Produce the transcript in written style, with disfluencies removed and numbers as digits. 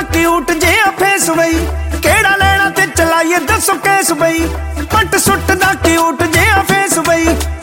cute जिहा face बई केड़ा लेना ते चलाइए दसो केस बई पट सुट दा क्यूट जिहा फेस बई